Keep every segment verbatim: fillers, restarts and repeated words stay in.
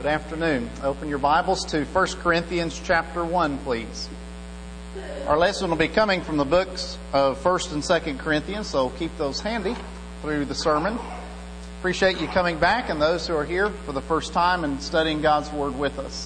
Good afternoon. Open your Bibles to First Corinthians chapter one, please. Our lesson will be coming from the books of First and Second Corinthians, so keep those handy through the sermon. Appreciate you coming back and those who are here for the first time and studying God's Word with us.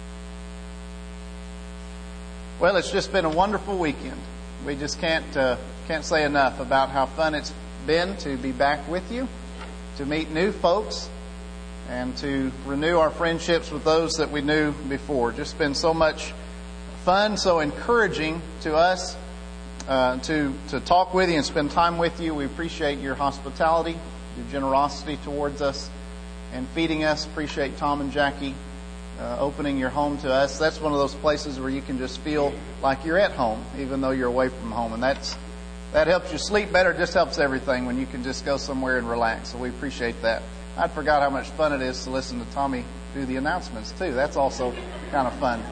Well, it's just been a wonderful weekend. We just can't uh, can't say enough about how fun it's been to be back with you, to meet new folks, and to renew our friendships with those that we knew before. Just been so much fun, so encouraging to us uh, to to talk with you and spend time with you. We appreciate your hospitality, your generosity towards us, and feeding us. Appreciate Tom and Jackie uh, opening your home to us. That's one of those places where you can just feel like you're at home, even though you're away from home. And that's that helps you sleep better. It just helps everything when you can just go somewhere and relax. So we appreciate that. I forgot how much fun it is to listen to Tommy do the announcements, too. That's also kind of fun.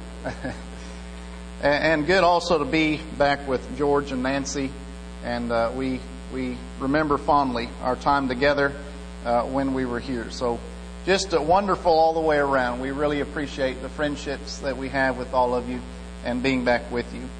And good also to be back with George and Nancy. And uh, we we remember fondly our time together uh, when we were here. So just uh, wonderful all the way around. We really appreciate the friendships that we have with all of you and being back with you.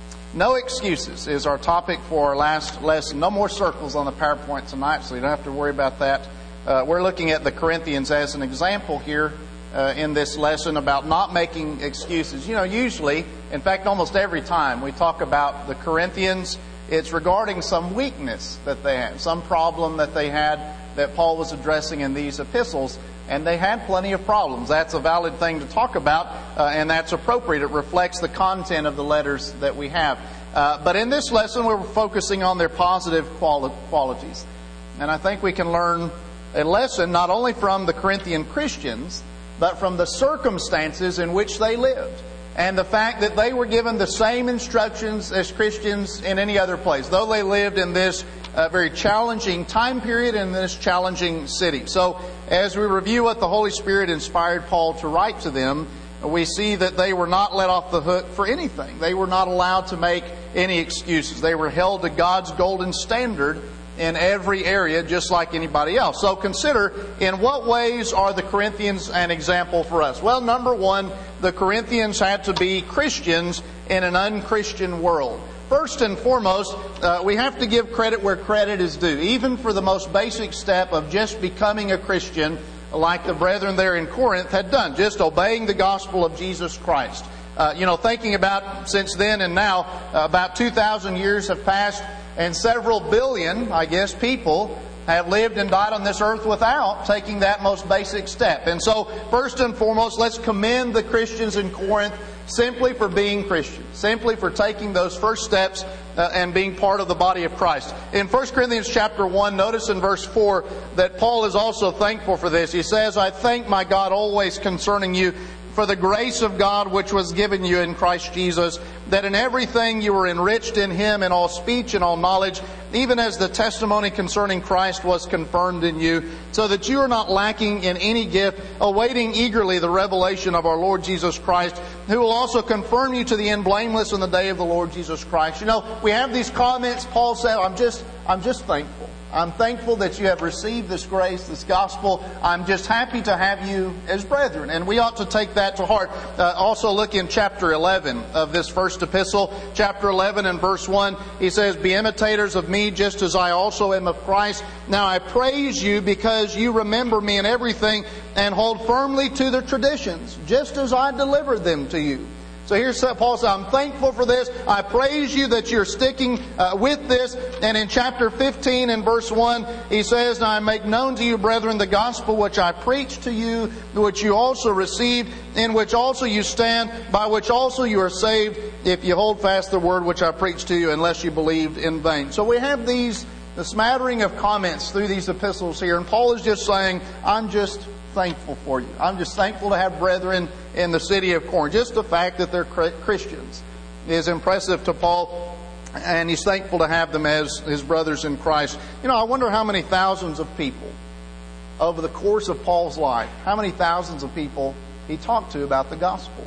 No excuses is our topic for our last lesson. No more circles on the PowerPoint tonight, so you don't have to worry about that. Uh, we're looking at the Corinthians as an example here uh, in this lesson about not making excuses. You know, usually, in fact, almost every time we talk about the Corinthians, it's regarding some weakness that they had, some problem that they had that Paul was addressing in these epistles. And they had plenty of problems. That's a valid thing to talk about, uh, and that's appropriate. It reflects the content of the letters that we have. Uh, but in this lesson, we're focusing on their positive quali- qualities. And I think we can learn a lesson not only from the Corinthian Christians, but from the circumstances in which they lived. And the fact that they were given the same instructions as Christians in any other place, though they lived in this uh, very challenging time period in this challenging city. So as we review what the Holy Spirit inspired Paul to write to them, we see that they were not let off the hook for anything. They were not allowed to make any excuses. They were held to God's golden standard in every area, just like anybody else. So consider, in what ways are the Corinthians an example for us? Well, number one, the Corinthians had to be Christians in an unchristian world. First and foremost, uh, we have to give credit where credit is due, even for the most basic step of just becoming a Christian, like the brethren there in Corinth had done, just obeying the gospel of Jesus Christ. Uh, you know, thinking about since then and now, uh, about two thousand years have passed, and several billion, I guess, people have lived and died on this earth without taking that most basic step. And so, first and foremost, let's commend the Christians in Corinth simply for being Christians, simply for taking those first steps uh, and being part of the body of Christ. In First Corinthians chapter one, notice in verse four that Paul is also thankful for this. He says, "I thank my God always concerning you for the grace of God which was given you in Christ Jesus, that in everything you were enriched in Him in all speech and all knowledge, even as the testimony concerning Christ was confirmed in you, so that you are not lacking in any gift, awaiting eagerly the revelation of our Lord Jesus Christ, who will also confirm you to the end blameless in the day of the Lord Jesus Christ." You know, we have these comments. Paul said, I'm just, I'm just thankful. I'm thankful that you have received this grace, this gospel. I'm just happy to have you as brethren. And we ought to take that to heart. Uh, also look in chapter eleven of this first epistle. Chapter eleven and verse one, he says, "Be imitators of me just as I also am of Christ. Now I praise you because you remember me in everything and hold firmly to the traditions, just as I delivered them to you." So here's Paul says, I'm thankful for this. I praise you that you're sticking uh, with this. And in chapter fifteen and verse one, he says, "Now I make known to you, brethren, the gospel which I preached to you, which you also received, in which also you stand, by which also you are saved, if you hold fast the word which I preached to you, unless you believed in vain." So we have these, the smattering of comments through these epistles here. And Paul is just saying, I'm just thankful for you. I'm just thankful to have brethren in the city of Corinth. Just the fact that they're Christians is impressive to Paul, and he's thankful to have them as his brothers in Christ. You know, I wonder how many thousands of people over the course of Paul's life, how many thousands of people he talked to about the gospel.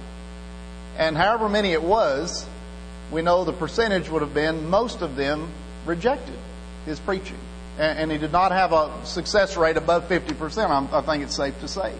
And however many it was, we know the percentage would have been most of them rejected his preaching. And he did not have a success rate above fifty percent, I think it's safe to say.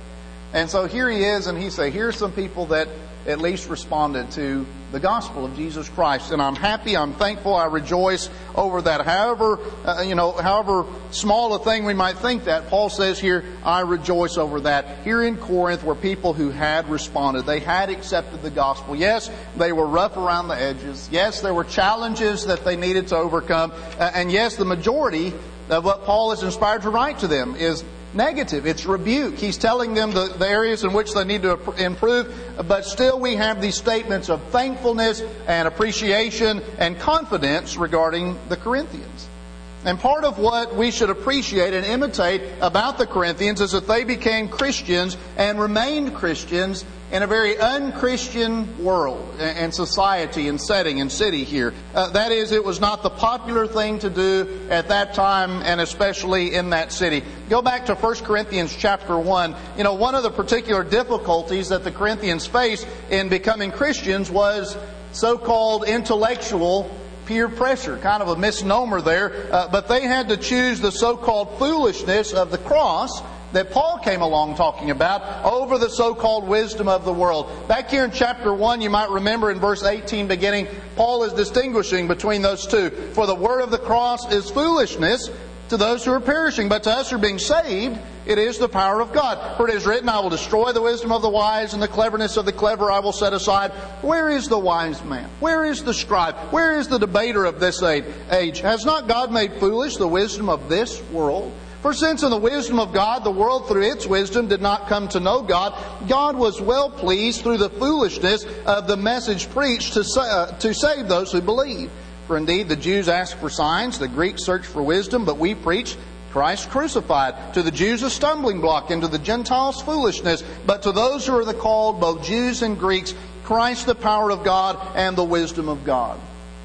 And so here he is, and he say, here's some people that at least responded to the gospel of Jesus Christ. And I'm happy, I'm thankful, I rejoice over that. However, uh, you know, however small a thing we might think that, Paul says here, I rejoice over that. Here in Corinth were people who had responded. They had accepted the gospel. Yes, they were rough around the edges. Yes, there were challenges that they needed to overcome. Uh, and yes, the majority of what Paul is inspired to write to them is negative. It's rebuke. He's telling them the, the areas in which they need to improve, but still we have these statements of thankfulness and appreciation and confidence regarding the Corinthians. And part of what we should appreciate and imitate about the Corinthians is that they became Christians and remained Christians in a very unchristian world and society and setting and city here. Uh, that is, it was not the popular thing to do at that time, and especially in that city. Go back to First Corinthians chapter one. You know, one of the particular difficulties that the Corinthians faced in becoming Christians was so-called intellectual peer pressure. Kind of a misnomer there. Uh, but they had to choose the so-called foolishness of the cross that Paul came along talking about over the so-called wisdom of the world. Back here in chapter one, you might remember in verse eighteen beginning, Paul is distinguishing between those two. For the word of the cross is foolishness to those who are perishing, but to us who are being saved, it is the power of God. For it is written, I will destroy the wisdom of the wise, and the cleverness of the clever I will set aside. Where is the wise man? Where is the scribe? Where is the debater of this age? Has not God made foolish the wisdom of this world? For since in the wisdom of God, the world through its wisdom did not come to know God, God was well pleased through the foolishness of the message preached to, uh, to save those who believe. For indeed the Jews ask for signs, the Greeks search for wisdom, but we preach Christ crucified. To the Jews a stumbling block, and to the Gentiles foolishness. But to those who are the called, both Jews and Greeks, Christ the power of God and the wisdom of God.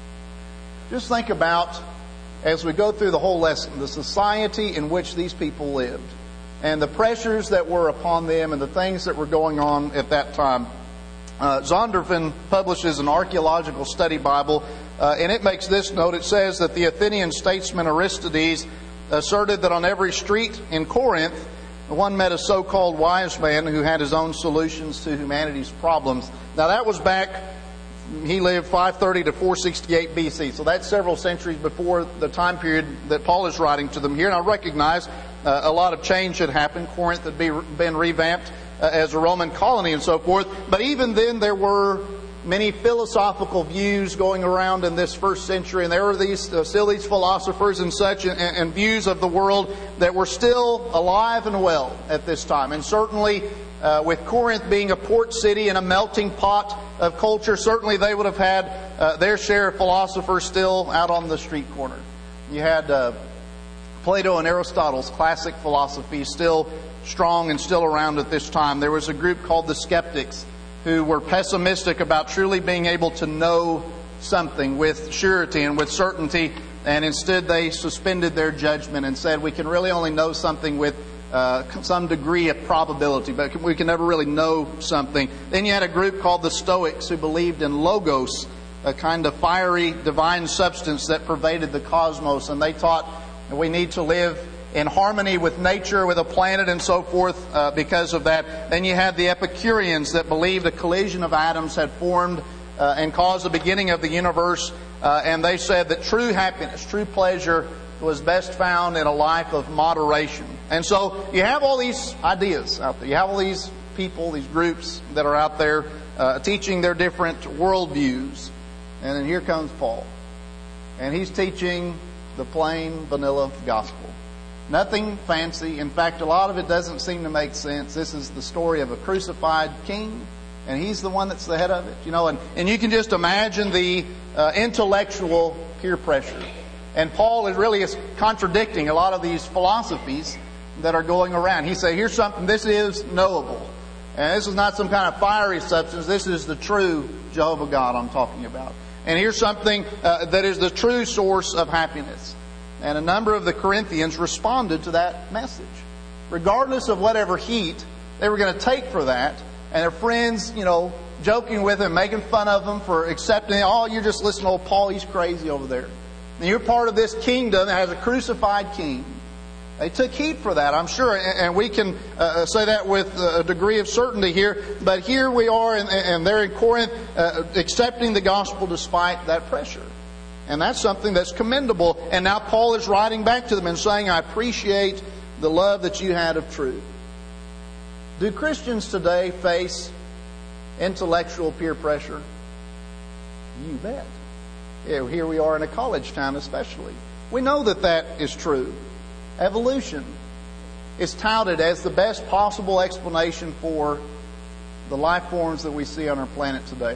Just think about, as we go through the whole lesson, the society in which these people lived, and the pressures that were upon them, and the things that were going on at that time. Uh, Zondervan publishes an archaeological study Bible, uh, and it makes this note. It says that the Athenian statesman Aristides asserted that on every street in Corinth, one met a so-called wise man who had his own solutions to humanity's problems. Now that was back, he lived five thirty to four sixty-eight B C, so that's several centuries before the time period that Paul is writing to them here. And I recognize uh, a lot of change had happened. Corinth had be, been revamped uh, as a Roman colony and so forth. But even then there were many philosophical views going around in this first century, and there were these uh, still these philosophers and such, and, and views of the world that were still alive and well at this time. And certainly uh, with Corinth being a port city and a melting pot of culture, certainly they would have had uh, their share of philosophers still out on the street corner. You had uh, Plato and Aristotle's classic philosophy still strong and still around at this time. There was a group called the Skeptics, who were pessimistic about truly being able to know something with surety and with certainty, and instead they suspended their judgment and said we can really only know something with uh, some degree of probability, but we can never really know something. Then you had a group called the Stoics who believed in logos, a kind of fiery divine substance that pervaded the cosmos, and they taught that we need to live in harmony with nature, with a planet and so forth uh, because of that. Then you had the Epicureans that believed a collision of atoms had formed uh, and caused the beginning of the universe. Uh, and they said that true happiness, true pleasure was best found in a life of moderation. And so you have all these ideas out there. You have all these people, these groups that are out there uh, teaching their different worldviews. And then here comes Paul. And he's teaching the plain vanilla gospel. Nothing fancy. In fact, a lot of it doesn't seem to make sense. This is the story of a crucified king, and he's the one that's the head of it. You know, and, and you can just imagine the uh, intellectual peer pressure. And Paul is really is contradicting a lot of these philosophies that are going around. He says, here's something, this is knowable. And this is not some kind of fiery substance. This is the true Jehovah God I'm talking about. And here's something uh, that is the true source of happiness. And a number of the Corinthians responded to that message. Regardless of whatever heat they were going to take for that, and their friends, you know, joking with them, making fun of them for accepting, oh, you're just listening to old Paul, he's crazy over there. And you're part of this kingdom that has a crucified king. They took heed for that, I'm sure, and we can uh, say that with a degree of certainty here. But here we are, and, and they're in Corinth uh, accepting the gospel despite that pressure. And that's something that's commendable. And now Paul is writing back to them and saying, I appreciate the love that you had of truth. Do Christians today face intellectual peer pressure? You bet. Yeah, here we are in a college town especially. We know that that is true. Evolution is touted as the best possible explanation for the life forms that we see on our planet today.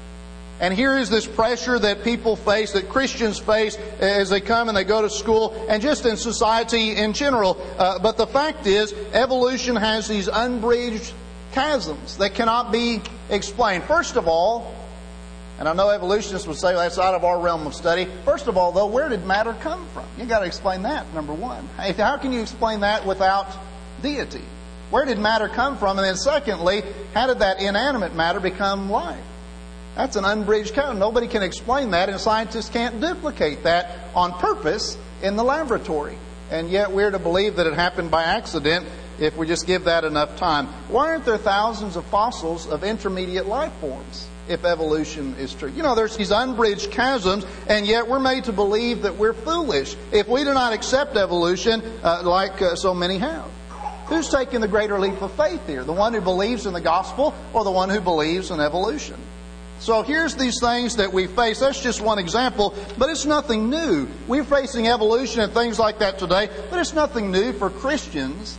And here is this pressure that people face, that Christians face as they come and they go to school, and just in society in general. Uh, but the fact is, evolution has these unbridged chasms that cannot be explained. First of all, and I know evolutionists would say well, that's out of our realm of study. First of all, though, where did matter come from? You've got to explain that, number one. How can you explain that without deity? Where did matter come from? And then secondly, how did that inanimate matter become life? That's an unbridged chasm. Nobody can explain that, and scientists can't duplicate that on purpose in the laboratory. And yet we're to believe that it happened by accident if we just give that enough time. Why aren't there thousands of fossils of intermediate life forms if evolution is true? You know, there's these unbridged chasms, and yet we're made to believe that we're foolish if we do not accept evolution uh, like uh, so many have. Who's taking the greater leap of faith here? The one who believes in the gospel or the one who believes in evolution? So here's these things that we face. That's just one example, but it's nothing new. We're facing evolution and things like that today, but it's nothing new for Christians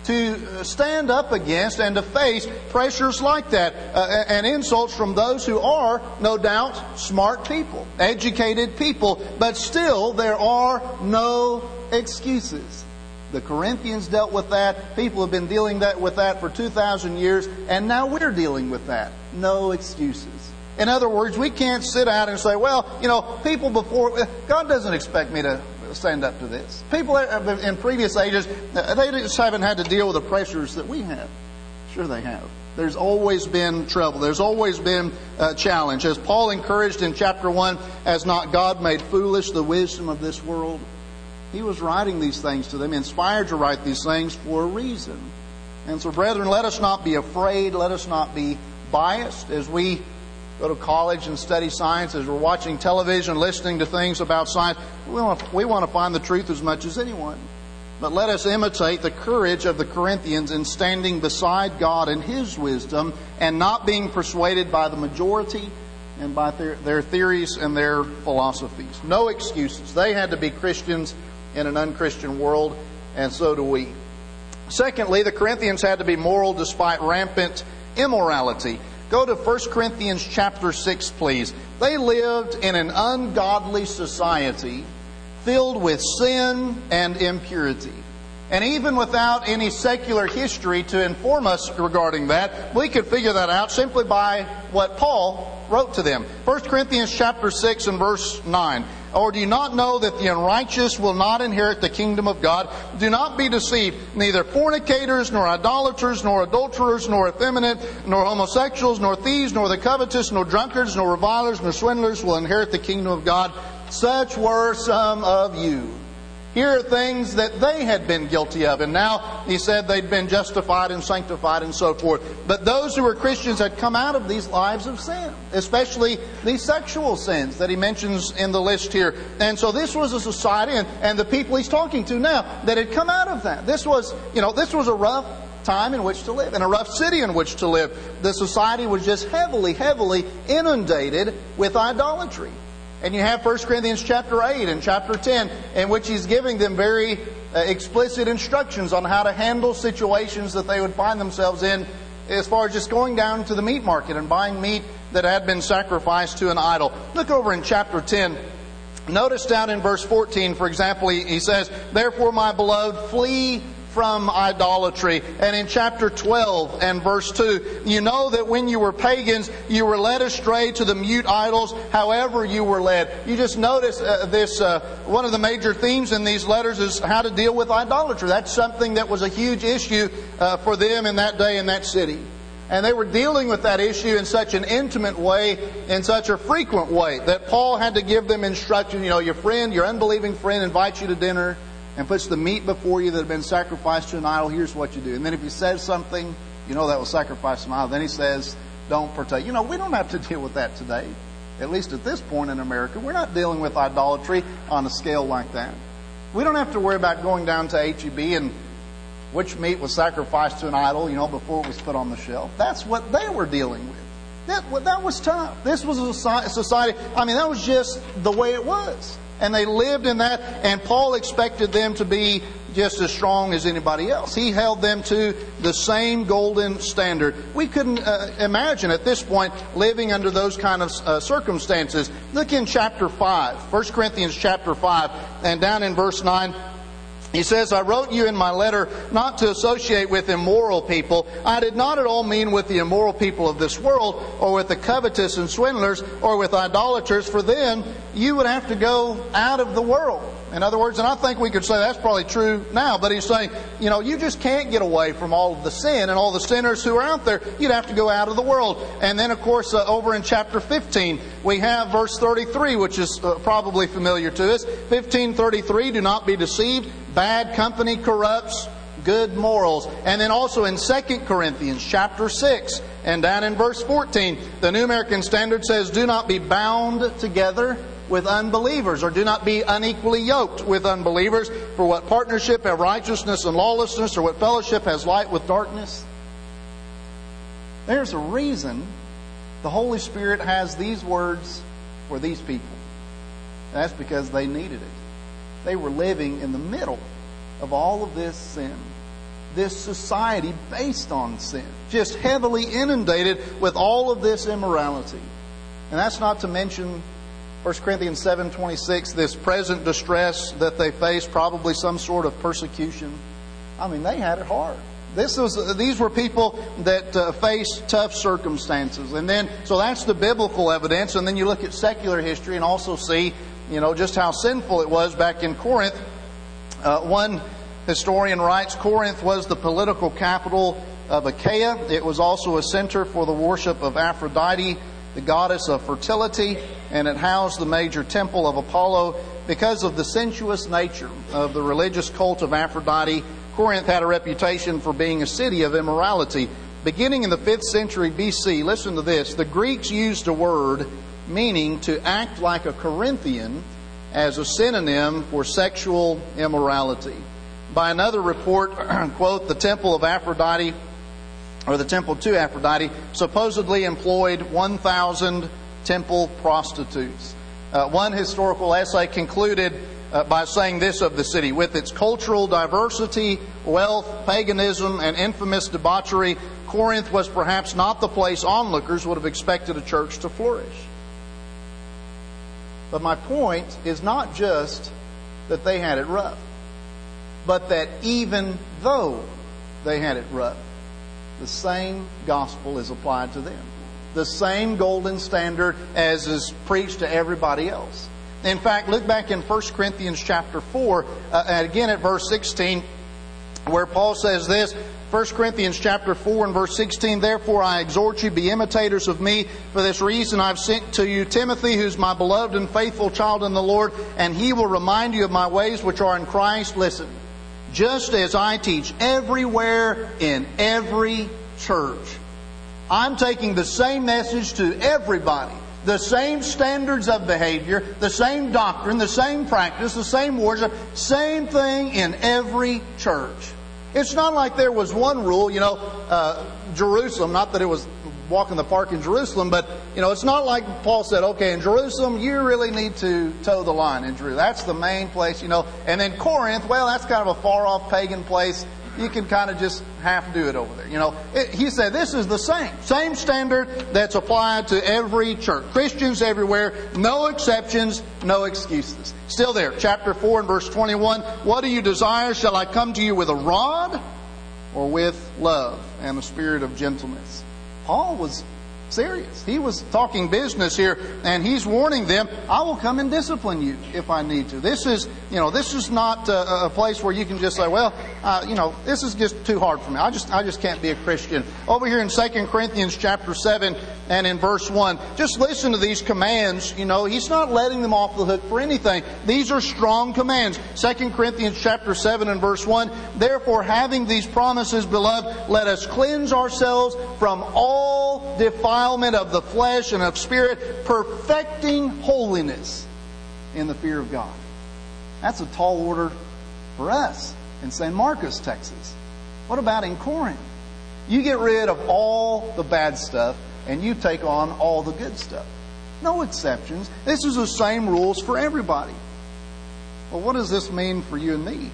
to stand up against and to face pressures like that uh, and insults from those who are, no doubt, smart people, educated people, but still there are no excuses. The Corinthians dealt with that. People have been dealing that with that for two thousand years, and now we're dealing with that. No excuses. In other words, we can't sit out and say, well, you know, people before, God doesn't expect me to stand up to this. People in previous ages, they just haven't had to deal with the pressures that we have. Sure they have. There's always been trouble. There's always been a challenge. As Paul encouraged in chapter one, has not God made foolish the wisdom of this world? He was writing these things to them, inspired to write these things for a reason. And so, brethren, let us not be afraid. Let us not be biased as we go to college and study science, as we're watching television, listening to things about science. We want to, we want to find the truth as much as anyone. But let us imitate the courage of the Corinthians in standing beside God in His wisdom and not being persuaded by the majority and by their, their theories and their philosophies. No excuses. They had to be Christians in an unchristian world, and so do we. Secondly, the Corinthians had to be moral despite rampant immorality. Go to First Corinthians chapter six, please. They lived in an ungodly society filled with sin and impurity. And even without any secular history to inform us regarding that, we could figure that out simply by what Paul wrote to them. First Corinthians chapter six and verse nine. Or do you not know that the unrighteous will not inherit the kingdom of God? Do not be deceived. Neither fornicators, nor idolaters, nor adulterers, nor effeminate, nor homosexuals, nor thieves, nor the covetous, nor drunkards, nor revilers, nor swindlers will inherit the kingdom of God. Such were some of you. Here are things that they had been guilty of. And now, he said, they'd been justified and sanctified and so forth. But those who were Christians had come out of these lives of sin, especially these sexual sins that he mentions in the list here. And so this was a society, and, and the people he's talking to now, that had come out of that. This was, you know, this was a rough time in which to live, and a rough city in which to live. The society was just heavily, heavily inundated with idolatry. And you have First Corinthians chapter eight and chapter ten, in which he's giving them very uh, explicit instructions on how to handle situations that they would find themselves in, as far as just going down to the meat market and buying meat that had been sacrificed to an idol. Look over in chapter ten. Notice down in verse fourteen, for example, he, he says, "Therefore, my beloved, flee from idolatry." And in chapter twelve and verse two, you know that when you were pagans, you were led astray to the mute idols, however you were led. You just notice uh, this, uh, one of the major themes in these letters is how to deal with idolatry. That's something that was a huge issue uh, for them in that day in that city. And they were dealing with that issue in such an intimate way, in such a frequent way, that Paul had to give them instruction. You know, your friend, your unbelieving friend invites you to dinner. and puts the meat before you that had been sacrificed to an idol, here's what you do. And then if he says something, you know that was sacrificed to an idol, then he says, don't partake. You know, we don't have to deal with that today. At least at this point in America, we're not dealing with idolatry on a scale like that. We don't have to worry about going down to H E B and which meat was sacrificed to an idol, you know, before it was put on the shelf. That's what they were dealing with. That, that was tough. This was a society, I mean, that was just the way it was. And they lived in that, and Paul expected them to be just as strong as anybody else. He held them to the same golden standard. We couldn't uh, imagine at this point living under those kind of uh, circumstances. Look in chapter five, First Corinthians chapter five, and down in verse nine. He says, I wrote you in my letter not to associate with immoral people. I did not at all mean with the immoral people of this world, or with the covetous and swindlers, or with idolaters, for then you would have to go out of the world. In other words, and I think we could say that's probably true now, but he's saying, you know, you just can't get away from all of the sin and all the sinners who are out there. You'd have to go out of the world. And then, of course, uh, over in chapter fifteen, we have verse thirty-three, which is uh, probably familiar to us. fifteen thirty-three, do not be deceived. Bad company corrupts good morals. And then also in Second Corinthians chapter six and down in verse fourteen, the New American Standard says, do not be bound together with unbelievers, or do not be unequally yoked with unbelievers. For what partnership have righteousness and lawlessness, or what fellowship has light with darkness? There's a reason the Holy Spirit has these words for these people. And that's because they needed it. They were living in the middle of all of this sin. This society based on sin. Just heavily inundated with all of this immorality. And that's not to mention First Corinthians seven twenty-six, this present distress that they face, probably some sort of persecution. I mean, they had it hard. This was, these were people that uh, faced tough circumstances. And then, so that's the biblical evidence. And then you look at secular history and also see, you know, just how sinful it was back in Corinth. Uh, one historian writes, Corinth was the political capital of Achaia. It was also a center for the worship of Aphrodite, the goddess of fertility, and it housed the major temple of Apollo. Because of the sensuous nature of the religious cult of Aphrodite, Corinth had a reputation for being a city of immorality. Beginning in the fifth century B C, listen to this, the Greeks used a word meaning to act like a Corinthian as a synonym for sexual immorality. By another report, quote, the temple of Aphrodite, or the temple to Aphrodite, supposedly employed one thousand temple prostitutes. Uh, one historical essay concluded uh, by saying this of the city, with its cultural diversity, wealth, paganism, and infamous debauchery, Corinth was perhaps not the place onlookers would have expected a church to flourish. But my point is not just that they had it rough, but that even though they had it rough, the same gospel is applied to them. The same golden standard as is preached to everybody else. In fact, look back in First Corinthians chapter four, uh, and again at verse sixteen, where Paul says this, First Corinthians chapter four and verse sixteen, therefore I exhort you, be imitators of me. For this reason I've sent to you Timothy, who's my beloved and faithful child in the Lord, and he will remind you of my ways which are in Christ. Listen, just as I teach everywhere in every church, I'm taking the same message to everybody. The same standards of behavior, the same doctrine, the same practice, the same worship, same thing in every church. It's not like there was one rule, you know, uh, Jerusalem, not that it was walk in the park in Jerusalem, but, you know, it's not like Paul said, okay, in Jerusalem, you really need to toe the line in Jerusalem. That's the main place, you know. And then Corinth, well, that's kind of a far-off pagan place. You can kind of just half do it over there. You know, it, he said this is the same. Same standard that's applied to every church. Christians everywhere, no exceptions, no excuses. Still there, chapter four and verse twenty-one. What do you desire? Shall I come to you with a rod or with love and a spirit of gentleness? Paul was serious. He was talking business here, and he's warning them, I will come and discipline you if I need to. This is, you know, this is not a, a place where you can just say, well, uh, you know, this is just too hard for me. I just, I just can't be a Christian. Over here in Second Corinthians chapter seven and in verse one, just listen to these commands. You know, he's not letting them off the hook for anything. These are strong commands. Second Corinthians chapter seven and verse one, therefore, having these promises, beloved, let us cleanse ourselves from all defilement of the flesh and of spirit, perfecting holiness in the fear of God. That's a tall order for us in San Marcos, Texas. What about in Corinth? You get rid of all the bad stuff and you take on all the good stuff. No exceptions. This is the same rules for everybody. Well, what does this mean for you and me?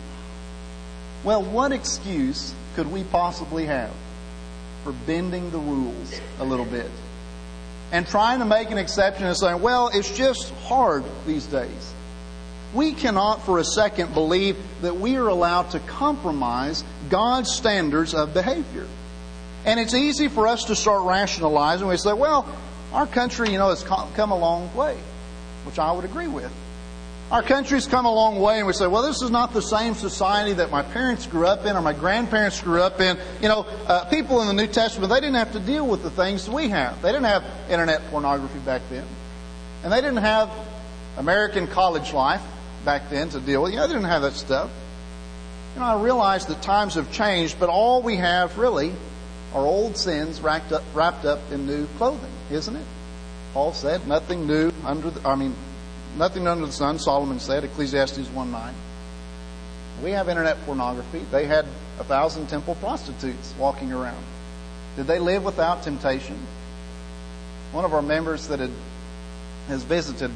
Well, what excuse could we possibly have for bending the rules a little bit and trying to make an exception and saying, well, it's just hard these days? We cannot for a second believe that we are allowed to compromise God's standards of behavior. And it's easy for us to start rationalizing. We say, well, our country, you know, has come a long way, which I would agree with. Our country's come a long way, and we say, well, this is not the same society that my parents grew up in or my grandparents grew up in. You know, uh, people in the New Testament, they didn't have to deal with the things we have. They didn't have internet pornography back then. And they didn't have American college life back then to deal with. You know, they didn't have that stuff. You know, I realize that times have changed, but all we have really are old sins wrapped up, wrapped up in new clothing, isn't it? Paul said, nothing new under the, I mean, nothing under the sun, Solomon said, Ecclesiastes one nine. We have internet pornography. They had a thousand temple prostitutes walking around. Did they live without temptation? One of our members that had has visited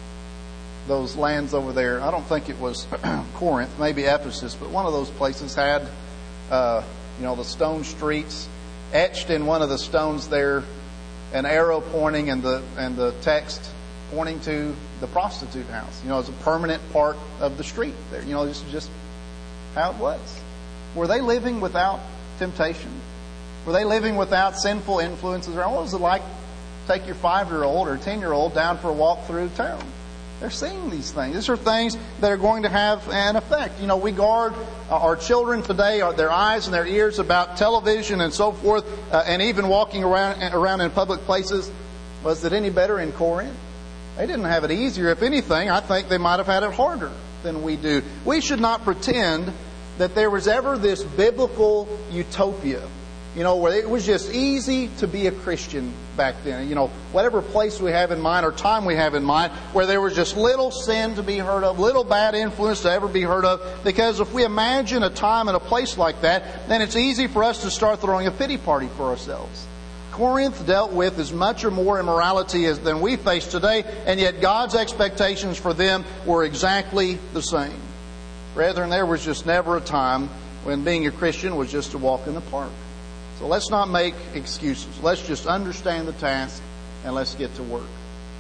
those lands over there, I don't think it was Corinth, maybe Ephesus, but one of those places had, uh, you know, the stone streets, etched in one of the stones there, an arrow pointing and the and the text pointing to the prostitute house. You know, it's a permanent part of the street there. You know, this is just how it was. Were they living without temptation? Were they living without sinful influences? What was it like to take your five-year-old or ten-year-old down for a walk through town? They're seeing these things. These are things that are going to have an effect. You know, we guard our children today, their eyes and their ears about television and so forth, uh, and even walking around around in public places. Was it any better in Corinth? They didn't have it easier. If anything, I think they might have had it harder than we do. We should not pretend that there was ever this biblical utopia, you know, where it was just easy to be a Christian back then. You know, whatever place we have in mind or time we have in mind, where there was just little sin to be heard of, little bad influence to ever be heard of. Because if we imagine a time and a place like that, then it's easy for us to start throwing a pity party for ourselves. Corinth dealt with as much or more immorality as than we face today, and yet God's expectations for them were exactly the same. Brethren, there was just never a time when being a Christian was just a walk in the park. So let's not make excuses. Let's just understand the task and let's get to work.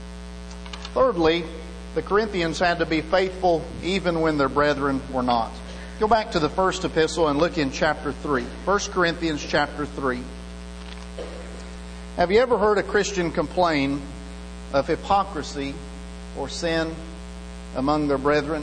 Thirdly, the Corinthians had to be faithful even when their brethren were not. Go back to the first epistle and look in chapter three. First Corinthians chapter three. Have you ever heard a Christian complain of hypocrisy or sin among their brethren?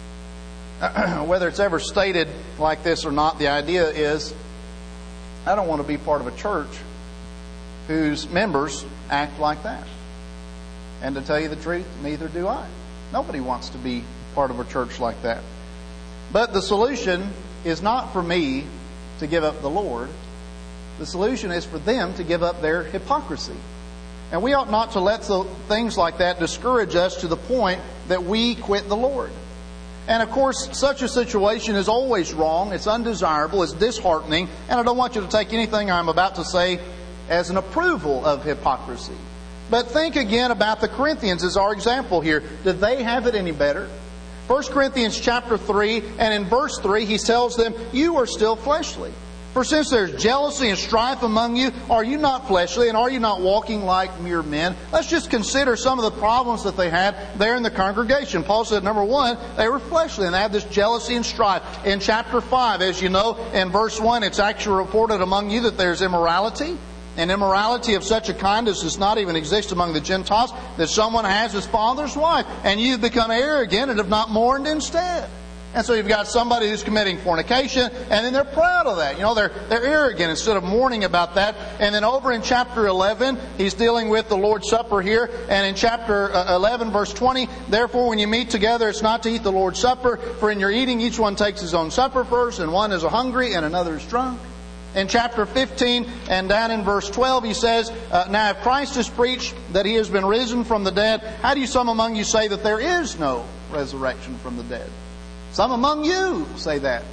Whether it's ever stated like this or not, the idea is, I don't want to be part of a church whose members act like that. And to tell you the truth, neither do I. Nobody wants to be part of a church like that. But the solution is not for me to give up the Lord. The solution is for them to give up their hypocrisy. And we ought not to let the things like that discourage us to the point that we quit the Lord. And of course, such a situation is always wrong. It's undesirable. It's disheartening. And I don't want you to take anything I'm about to say as an approval of hypocrisy. But think again about the Corinthians as our example here. Did they have it any better? First Corinthians chapter three, and in verse three, he tells them, you are still fleshly. For since there's jealousy and strife among you, are you not fleshly and are you not walking like mere men? Let's just consider some of the problems that they had there in the congregation. Paul said, number one, they were fleshly and they had this jealousy and strife. In chapter five, as you know, in verse one, it's actually reported among you that there's immorality. And immorality of such a kind as does not even exist among the Gentiles, that someone has his father's wife, and you've become arrogant and have not mourned instead. And so you've got somebody who's committing fornication, and then they're proud of that. You know, they're they're arrogant instead of mourning about that. And then over in chapter eleven, he's dealing with the Lord's Supper here. And in chapter eleven, verse twenty, therefore when you meet together, it's not to eat the Lord's Supper, for in your eating each one takes his own supper first, and one is hungry and another is drunk. In chapter fifteen and down in verse twelve, he says, uh, now if Christ is preached that he has been risen from the dead, how do you some among you say that there is no resurrection from the dead? Some among you say that.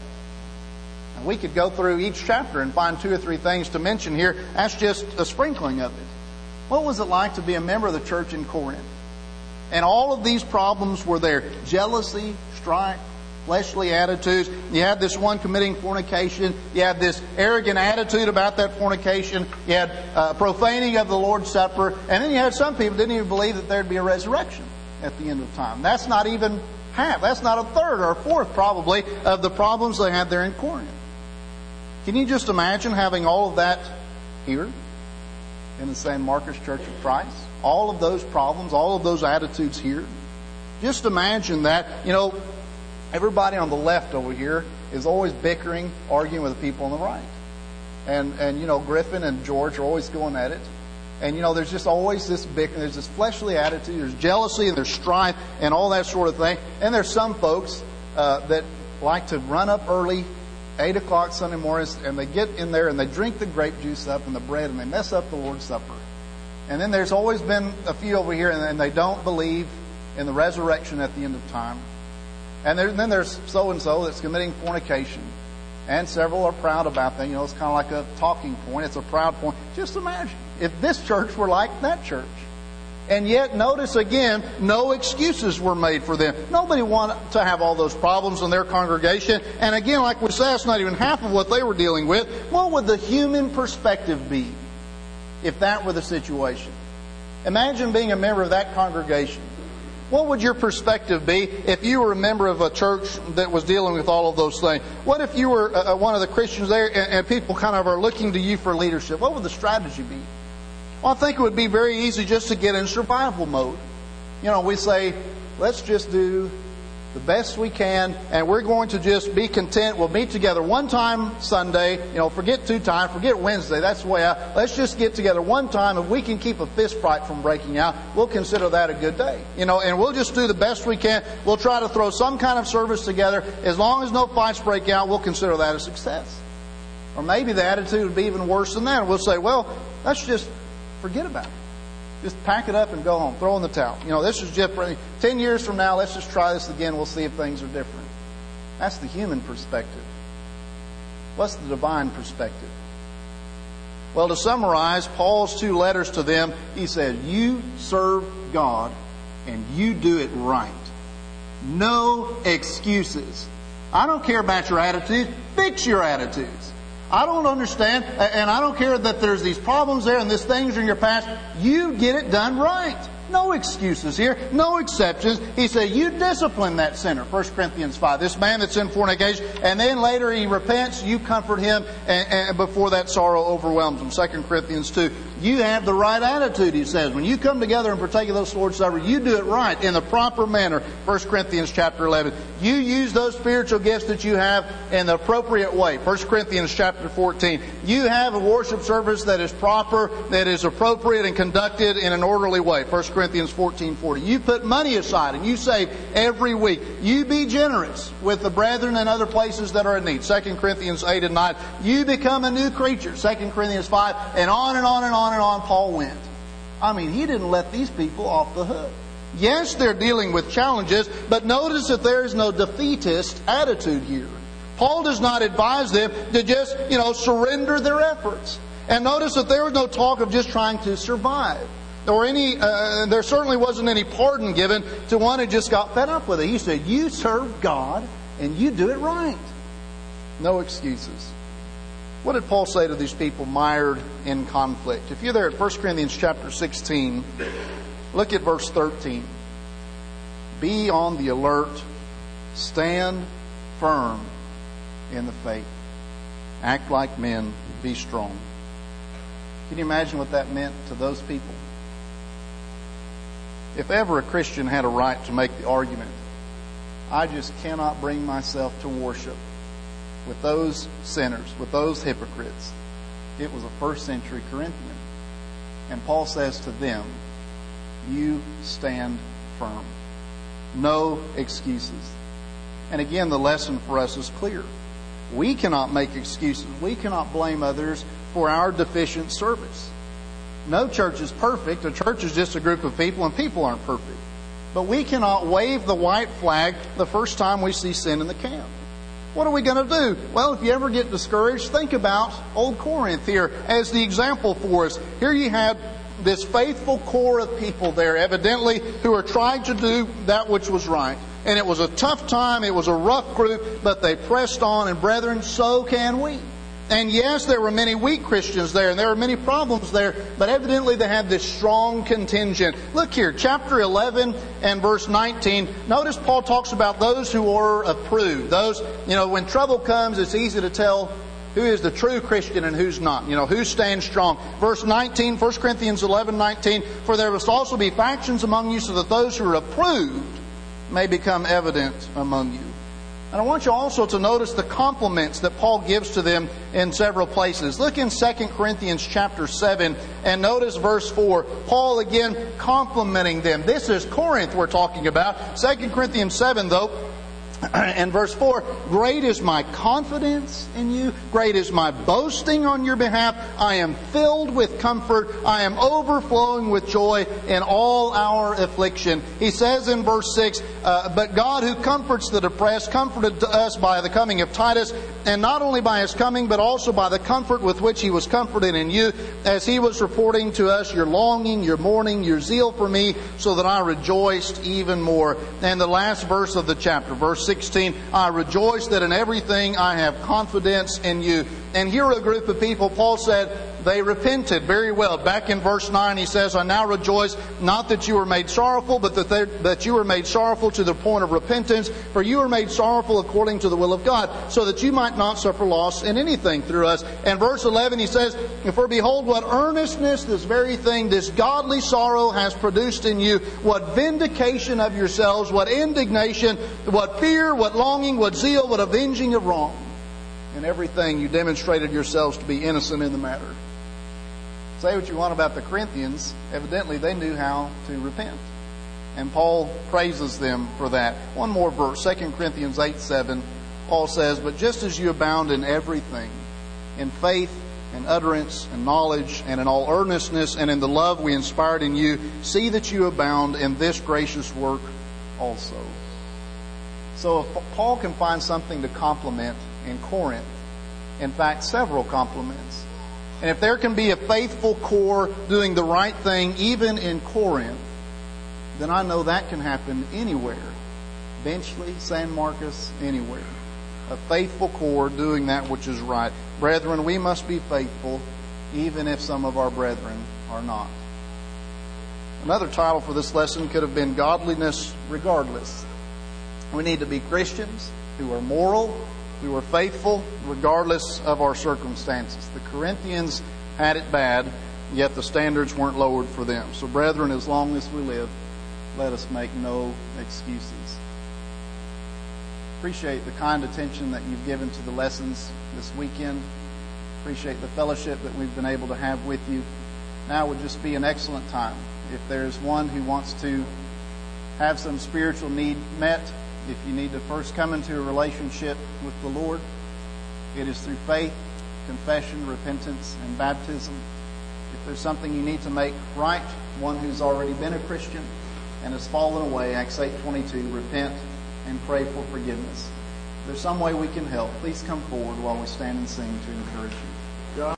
And we could go through each chapter and find two or three things to mention here. That's just a sprinkling of it. What was it like to be a member of the church in Corinth? And all of these problems were there. Jealousy, strife, fleshly attitudes. You had this one committing fornication. You had this arrogant attitude about that fornication. You had uh, profaning of the Lord's Supper. And then you had some people who didn't even believe that there'd be a resurrection at the end of time. That's not even half. That's not a third or a fourth, probably, of the problems they had there in Corinth. Can you just imagine having all of that here in the Saint Marcus Church of Christ? All of those problems, all of those attitudes here. Just imagine that, you know, everybody on the left over here is always bickering, arguing with the people on the right. And, and you know, Griffin and George are always going at it. And, you know, there's just always this bickering. There's this fleshly attitude. There's jealousy and there's strife and all that sort of thing. And there's some folks uh, that like to run up early, eight o'clock Sunday mornings, and they get in there and they drink the grape juice up and the bread and they mess up the Lord's Supper. And then there's always been a few over here and, and they don't believe in the resurrection at the end of time. And there, then there's so-and-so that's committing fornication. And several are proud about that. You know, it's kind of like a talking point. It's a proud point. Just imagine if this church were like that church. And yet, notice again, no excuses were made for them. Nobody wanted to have all those problems in their congregation. And again, like we said, it's not even half of what they were dealing with. What would the human perspective be if that were the situation? Imagine being a member of that congregation. What would your perspective be if you were a member of a church that was dealing with all of those things? What if you were uh, one of the Christians there and, and people kind of are looking to you for leadership? What would the strategy be? Well, I think it would be very easy just to get in survival mode. You know, we say, let's just do the best we can, and we're going to just be content. We'll meet together one time Sunday. You know, forget two times, forget Wednesday. That's the way I... Let's just get together one time. If we can keep a fist fight from breaking out, we'll consider that a good day. You know, and we'll just do the best we can. We'll try to throw some kind of service together. As long as no fights break out, we'll consider that a success. Or maybe the attitude would be even worse than that. We'll say, well, let's just forget about it. Just pack it up and go home. Throw in the towel. You know, this is just for ten years from now. Let's just try this again. We'll see if things are different. That's the human perspective. What's the divine perspective? Well, to summarize Paul's two letters to them, he said, you serve God and you do it right. No excuses. I don't care about your attitude. Fix your attitudes. I don't understand, and I don't care that there's these problems there and these things in your past. You get it done right. No excuses here. No exceptions. He said, you discipline that sinner. First Corinthians five. This man that's in fornication. And then later he repents. You comfort him and, and before that sorrow overwhelms him. Second Corinthians two. You have the right attitude, he says. When you come together and partake of those Lord's Supper, you do it right in the proper manner. First Corinthians chapter eleven. You use those spiritual gifts that you have in the appropriate way. First Corinthians chapter fourteen. You have a worship service that is proper, that is appropriate and conducted in an orderly way. First Corinthians fourteen forty. You put money aside and you save every week. You be generous with the brethren and other places that are in need. Second Corinthians eight and nine. You become a new creature. Second Corinthians five. And on and on and on and on Paul went. I mean, he didn't let these people off the hook. Yes, they're dealing with challenges, but notice that there is no defeatist attitude here. Paul does not advise them to just, you know, surrender their efforts. And notice that there was no talk of just trying to survive. Or any, uh, there certainly wasn't any pardon given to one who just got fed up with it. He said, you serve God and you do it right. No excuses. What did Paul say to these people mired in conflict? If you're there at First Corinthians chapter sixteen, look at verse thirteen. Be on the alert. Stand firm in the faith. Act like men. Be strong. Can you imagine what that meant to those people? If ever a Christian had a right to make the argument, I just cannot bring myself to worship with those sinners, with those hypocrites, it was a first century Corinthian. And Paul says to them, you stand firm. No excuses. And again, the lesson for us is clear. We cannot make excuses. We cannot blame others for our deficient service. No church is perfect. A church is just a group of people, and people aren't perfect. But we cannot wave the white flag the first time we see sin in the camp. What are we going to do? Well, if you ever get discouraged, think about Old Corinth here as the example for us. Here you had this faithful core of people there, evidently, who are trying to do that which was right. And it was a tough time, it was a rough group, but they pressed on, and brethren, so can we. And yes, there were many weak Christians there, and there were many problems there, but evidently they had this strong contingent. Look here, chapter eleven and verse nineteen. Notice Paul talks about those who are approved. Those, you know, when trouble comes, it's easy to tell who is the true Christian and who's not. You know, who stands strong. Verse nineteen, First Corinthians eleven nineteen. For there must also be factions among you, so that those who are approved may become evident among you. And I want you also to notice the compliments that Paul gives to them in several places. Look in Second Corinthians chapter seven and notice verse four. Paul again complimenting them. This is Corinth we're talking about. Second Corinthians seven though, and verse four, great is my confidence in you. Great is my boasting on your behalf. I am filled with comfort. I am overflowing with joy in all our affliction. He says in verse six, uh, but God who comforts the depressed comforted us by the coming of Titus, and not only by his coming, but also by the comfort with which he was comforted in you, as he was reporting to us your longing, your mourning, your zeal for me, so that I rejoiced even more. And the last verse of the chapter, verse sixteen, I rejoice that in everything I have confidence in you. And here are a group of people, Paul said, they repented very well. Back in verse nine, he says, I now rejoice, not that you were made sorrowful, but that, they, that you were made sorrowful to the point of repentance. For you were made sorrowful according to the will of God, so that you might not suffer loss in anything through us. And verse eleven, he says, for behold, what earnestness this very thing, this godly sorrow has produced in you, what vindication of yourselves, what indignation, what fear, what longing, what zeal, what avenging of wrong. In everything you demonstrated yourselves to be innocent in the matter. Say what you want about the Corinthians, evidently they knew how to repent. And Paul praises them for that. One more verse, Second Corinthians eight seven. Paul says, but just as you abound in everything, in faith, in utterance, in knowledge, and in all earnestness, and in the love we inspired in you, see that you abound in this gracious work also. So if Paul can find something to compliment in Corinth, in fact, several compliments, and if there can be a faithful core doing the right thing even in Corinth, then I know that can happen anywhere. Benchley, San Marcos, anywhere. A faithful core doing that which is right. Brethren, we must be faithful even if some of our brethren are not. Another title for this lesson could have been Godliness Regardless. We need to be Christians who are moral, who are faithful, regardless of our circumstances. The Corinthians had it bad, yet the standards weren't lowered for them. So, brethren, as long as we live, let us make no excuses. Appreciate the kind attention that you've given to the lessons this weekend. Appreciate the fellowship that we've been able to have with you. Now would just be an excellent time. If there's one who wants to have some spiritual need met, if you need to first come into a relationship with the Lord, it is through faith, confession, repentance, and baptism. If there's something you need to make right, one who's already been a Christian and has fallen away, Acts eight twenty-two, repent and pray for forgiveness. If there's some way we can help, please come forward while we stand and sing to encourage you.